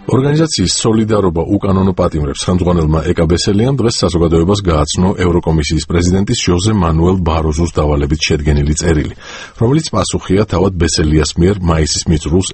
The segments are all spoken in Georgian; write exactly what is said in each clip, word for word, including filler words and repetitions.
ორგანიზაციის სოლიდარობა უკანონო პატიმრებს ხელმძღვანელმა ეკა ბესელიამ დღეს საზოგადოებას გააცნო ევროკომისიის პრეზიდენტის ჟოზე მანუელ ბაროზოს დავალებით შედგენილი წერილი, რომელიც პასუხია თავად ბესელიას მიერ მაისის მიწურულს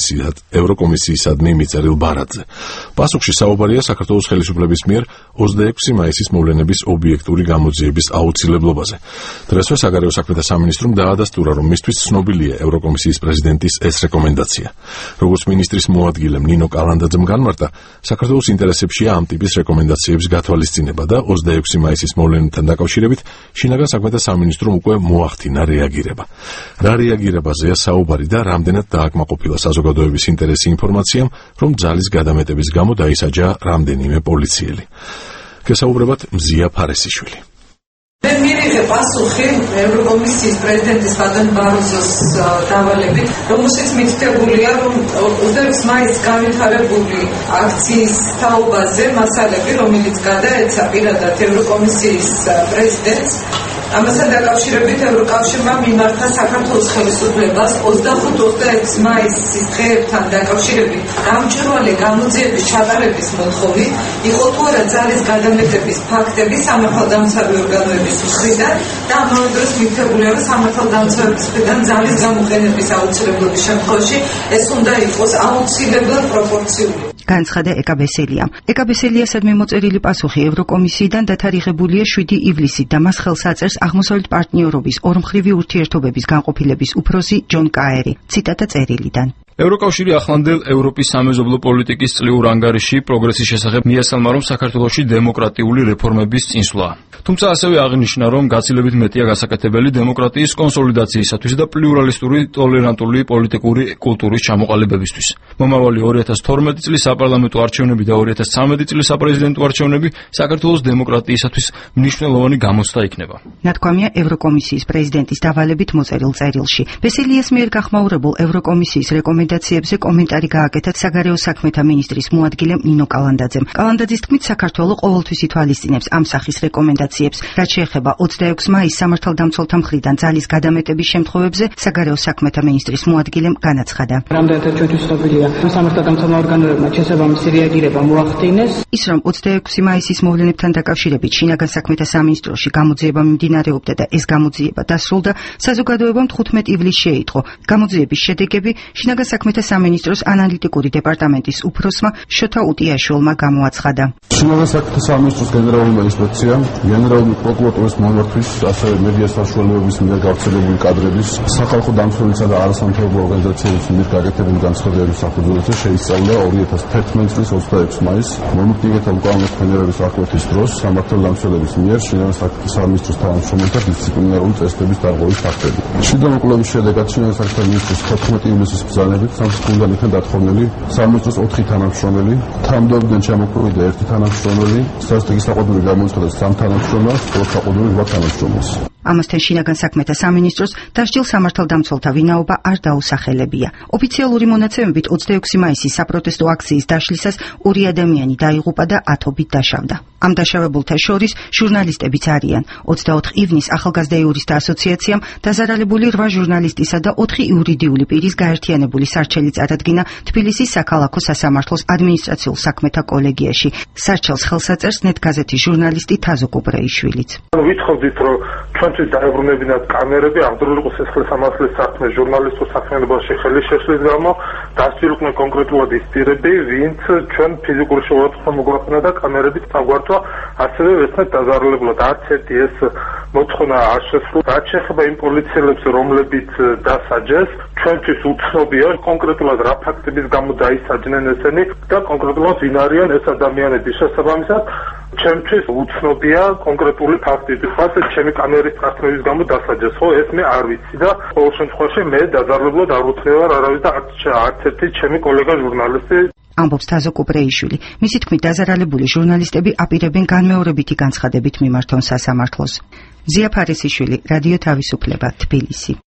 ევროკომისიისადმი მიწერილ ბარათზე. პასუხში საუბარია საქართველოს ხელისუფლების მიერ ოცდაექვსი მაისის მოვლენების ობიექტური გამოძიების აუცილებლობაზე. დღესვე საგარეო საქმეთა სამინისტრომ დაადასტურა, რომ მისთვის ცნობილია ევროკომისიის პრეზიდენტის ეს რეკომენდაცია. როგორც მინისტრის მოადგილემ ნინო კალანდაძემ განმარტა, საქართველოს ინტერესებშია ამ ტიპის რეკომენდაციების გათვალისწინება და ოცდაექვსი მაისის მოვლენებთან დაკავშირებით შინაგან საქმეთა სამინისტრომ უკვე მოახდინა რეაგირება. რა რეაგირებაზეა საუბარი და რამდენად დააკმაყოფილა საზოგადოების ინტერესი ინფორმაციამ, რომ ძალის გადამეტების გამო დაისაჯა რამდენიმე პოლიციელი. გესაუბრებათ მზია ფარესიშვილი. მე მივიღე პასუხი ევროკომისიის პრეზიდენტის ბატონ ბაროზოს დავალებით, რომელშიც მითითებულია, რომ ოცდაექვსი მაისს განვითარებული აქციის თაობაზე მასალები, რომელიც გადაეცა პირადად ევროკომისიის პრეზიდენტს, ამასთან დაკავშირებით ევროკავშირმა მიმართა საქართველოს ხელისუფლებას ოცდახუთ ოცდაექვსი მაისის დღეებთან დაკავშირებით გამჭვირვალე გამოძიების ჩატარების მოთხოვნით იყო თუ არა ძალის გადამეტების ფაქტები სამართალდამცავი ორგანოების მხრიდან და ამავე დროს მითითებულია, რომ სამართალდამცავების მხრიდან ძალის გამოყენების აუცილებლობის შემთხვევაში ეს უნდა იყოს აუცილებლად პროპორციული. განცხადა ეკა ბესელიამ. ეკა ბესელიასადმი მოწერილი პასუხი ევროკომისიიდან დათარიღებულია შვიდი ივლისით და მას ხელს აწერს აღმოსავლეთ პარტნიორობის ორმხრივი ურთიერთობების განყოფილების უფროსი ჯონ კაერი. ციტატა წერილიდან. ევროკავშირი ახლანდელ ევროპის სამეზობლო პოლიტიკის წლიურ ანგარიშში პროგრესის შესახებ მიესალმა, რომ საქართველოში დემოკრატიული რეფორმების წინსვლაა. თუმცა ასევე აღნიშნა, რომ გაცილებით მეტია გასაკეთებელი დემოკრატიის კონსოლიდაციისათვის და პლურალისტური ტოლერანტული პოლიტიკური კულტურის ჩამოყალიბებისთვის. მომავალი ორი ათას თორმეტი წლის საპარლამენტო არჩევნები და ორი ათას ცხრამეტი წლის საპრეზიდენტო არჩევნები საქართველოს დემოკრატიისათვის მნიშვნელოვანი გამოცდა იქნება. ნათქვამია ევროკომისიის პრეზიდენტის დავალებით მოწერილ წერილში. ბესელიას მიერ გახმაურებულ ევროკომისიის რეკომენდაციებზე კომენტარი გააკეთა საგარეო საქმეთა მინისტრის მოადგილემ ნინო კალანდაძემ. კალანდაძის თქმით, საქართველო ყოველთვის ითვალისწინებს ამ სახის რეკომენდაციებს. რაც შეეხება ოცდაექვსი მაისს სამართალდამცველთა მხრიდან ძალის გადამეტების შემთხვევებზე, საგარეო საქმეთა მინისტრის მოადგილემ განაცხადა. რამდენადაც ჩვენთვის ცნობილია, რომ სამართალდამცველმა ორგანოებმა შესაბამისი რეაგირება მოახდინეს. ის, რომ ოცდაექვსი მაისის მოვლენებთან დაკავშირებით შინაგან საქმეთა სამინისტროში გამოძიება მიმდინარეობდა და ეს გამოძიება დასრულდა, საზოგადოებამ თხუთმეტი ივლისს შეიტყო. გამოძიების შედეგები შინაგან საქმეთა სამინისტროს ანალიტიკური დეპარტამენტის უფროსმა შოთა უტიაშვილმა გამოაცხადა. შინაგან საქმეთა სამინისტროს გენერალურმა ინსპექციამ, გენერალური პროკურატურის მონმორთვის, ასევე მედია საშუალებების მიერ გავრცელებული კადრების, სახალხო დამცველისა და არასამთავრობო ორგანიზაციების მიერ გაკეთებული განცხადებების საფუძველზე შეისწავლა ორი ათას თერთმეტი წლის ოცდაექვსი მაისს მომხდართა უკანონო ხმენერების აღკვეთის დროს სამართალდამცველების მიერ შინაგან საქმეთა სამინისტროს თანამშრომელთა დისციპლინარული წესდების დარღვევის ფაქტები. შიდა მოკვლევის შედეგად შინაგან საქმეთა მინისტრის თოთხმეტი ივლისის ბრძანებით სამსახურიდან იქნა დათხოვნილი სამინისტროს ოთხი თანამშრომელი, თანამდებობიდან ჩამოქვეყნდა ერთი თანამშრომელი, სასტიკი საყოველთაოდ გამოაცხადა სამ თანამშრომელს, ხოლო საყოველთაოდ რვა თანამშრომელს. ამასთან შინაგან საქმეთა სამინისტროს დასჯილ სამართალდამცველთა ვინაობა არ დაუსახელებია. ოფიციალური მონაცემებით ოცდაექვსი მაისის საპროტესტო აქციის დაშლისას ორი ადამიანი დაიღუპა და ათობით დაშავდა. ამ დაშავებულთა შორის ჟურნალისტებიც არიან. ოცდაოთხ ივნისს ახალგაზრდა იურისტთა ასოციაციამ დაზარალებული რვა ჟურნალისტისა და ოთხი იურიდიული პირის გაერთიანებული სარჩელი წარადგინა თბილისის საქალაქო სასამართლოს ადმინისტრაციულ საქმეთა კოლეგიაში. სარჩელს ხელს აწერს ნეტგაზეთის ჟურნალისტი თაზო კუბრეიშვილიც. ვითხოვდით, რომ ჩვენთვის დაებრუნებინათ კამერები, აღძრულიყო სისხლის სამართლის საქმე ჟურნალისტურ საქმიანობაში ხელი შეშლის გამო, დასჯილიყვნენ კონკრეტულად ის პირები, ვინც ჩვენ ფიზიკური შეურაცხყოფა მოგვაყენა და კამერებით დაგვართვა, ასევე ვეცნეთ დაზარალებულად. არც ერთი ეს მოთხოვნა არ შესრულდა. რაც შეეხება იმ პოლიციელებს, რომლებიც დასაჯეს, ჩვენთვის უცნობია კონკრეტულად რა ფაქტების გამო დაისაჯნენ ესენი და კონკრეტულად ვინ არიან ეს ადამიანები. შესაბამისად, ჩემთვის უცნობია კონკრეტული ფაქტები. ხალხი ჩემი კამერის წარსების გამო დასაჯეს, ხო, ეს მე არ ვიცი და ყოველ შემთხვევაში მე დაზარალებლად არ უცნევარ არავის და არც ერთი ჩემი კოლეგა ჟურნალისტი. ამბობს თაზო კუბრეიშვილი. მისი თქმით, დაზარალებული ჟურნალისტები აპირებენ განმეორებითი განცხადებით მიმართონ სასამართლოს. მზია ფარესიშვილი, რადიო თავისუფლება, თბილისი.